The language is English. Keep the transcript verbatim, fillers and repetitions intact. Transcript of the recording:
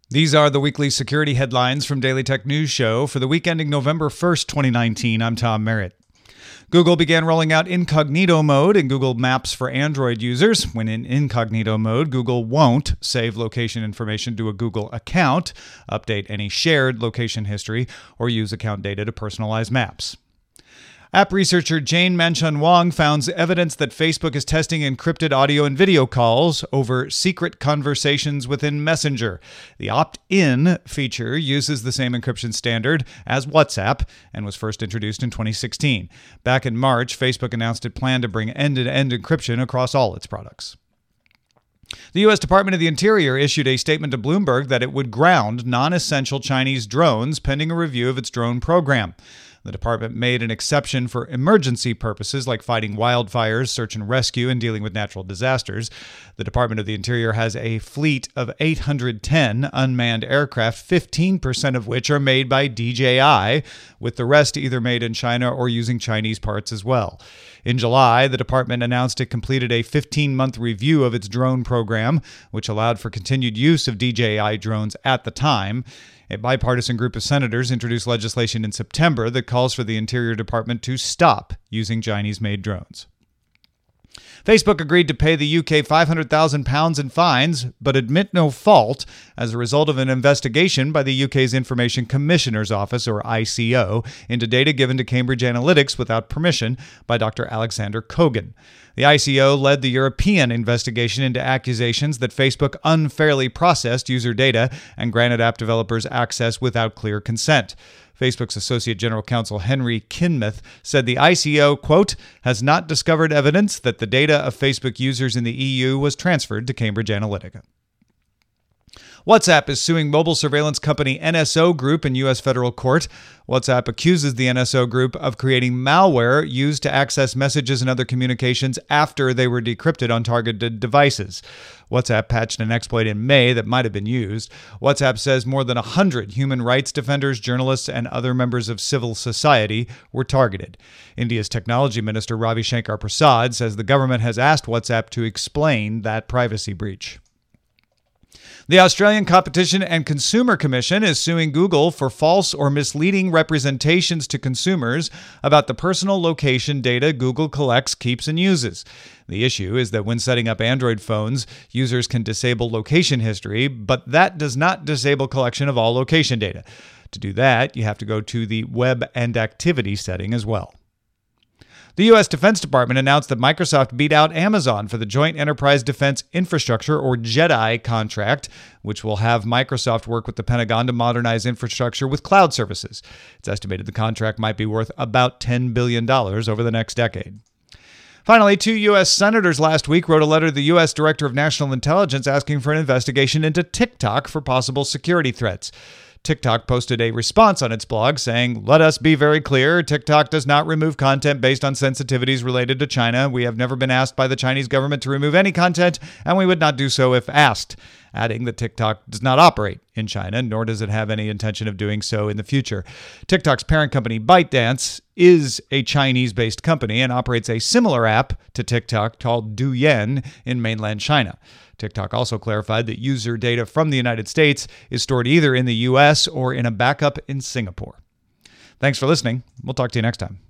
These are the weekly security headlines from Daily Tech News Show for the week ending November first, twenty nineteen. I'm Tom Merritt. Google began rolling out incognito mode in Google Maps for Android users. When in incognito mode, Google won't save location information to a Google account, update any shared location history, or use account data to personalize maps. App researcher Jane Manchun Wong found evidence that Facebook is testing encrypted audio and video calls over secret conversations within Messenger. The opt-in feature uses the same encryption standard as WhatsApp and was first introduced in twenty sixteen. Back in March, Facebook announced it planned to bring end-to-end encryption across all its products. The U S Department of the Interior issued a statement to Bloomberg that it would ground non-essential Chinese drones pending a review of its drone program. The department made an exception for emergency purposes like fighting wildfires, search and rescue, and dealing with natural disasters. The Department of the Interior has a fleet of eight hundred ten unmanned aircraft, fifteen percent of which are made by D J I, with the rest either made in China or using Chinese parts as well. In July, the department announced it completed a fifteen-month review of its drone program, which allowed for continued use of D J I drones at the time. A bipartisan group of senators introduced legislation in September that calls for the Interior Department to stop using Chinese-made drones. Facebook agreed to pay the U K five hundred thousand pounds in fines, but admit no fault as a result of an investigation by the U K's Information Commissioner's Office, or I C O, into data given to Cambridge Analytica without permission by Doctor Alexander Kogan. The I C O led the European investigation into accusations that Facebook unfairly processed user data and granted app developers access without clear consent. Facebook's Associate General Counsel Henry Kinmouth said the I C O, quote, has not discovered evidence that the data of Facebook users in the E U was transferred to Cambridge Analytica. WhatsApp is suing mobile surveillance company N S O Group in U S federal court. WhatsApp accuses the N S O Group of creating malware used to access messages and other communications after they were decrypted on targeted devices. WhatsApp patched an exploit in May that might have been used. WhatsApp says more than one hundred human rights defenders, journalists, and other members of civil society were targeted. India's technology minister Ravi Shankar Prasad says the government has asked WhatsApp to explain that privacy breach. The Australian Competition and Consumer Commission is suing Google for false or misleading representations to consumers about the personal location data Google collects, keeps, and uses. The issue is that when setting up Android phones, users can disable location history, but that does not disable collection of all location data. To do that, you have to go to the Web and Activity setting as well. The U S Defense Department announced that Microsoft beat out Amazon for the Joint Enterprise Defense Infrastructure, or JEDI, contract, which will have Microsoft work with the Pentagon to modernize infrastructure with cloud services. It's estimated the contract might be worth about ten billion dollars over the next decade. Finally, two U S senators last week wrote a letter to the U S Director of National Intelligence asking for an investigation into TikTok for possible security threats. TikTok posted a response on its blog saying, "Let us be very clear, TikTok does not remove content based on sensitivities related to China. We have never been asked by the Chinese government to remove any content, and we would not do so if asked," adding that TikTok does not operate in China, nor does it have any intention of doing so in the future. TikTok's parent company, ByteDance, is a Chinese-based company and operates a similar app to TikTok called Douyin in mainland China. TikTok also clarified that user data from the United States is stored either in the U S or in a backup in Singapore. Thanks for listening. We'll talk to you next time.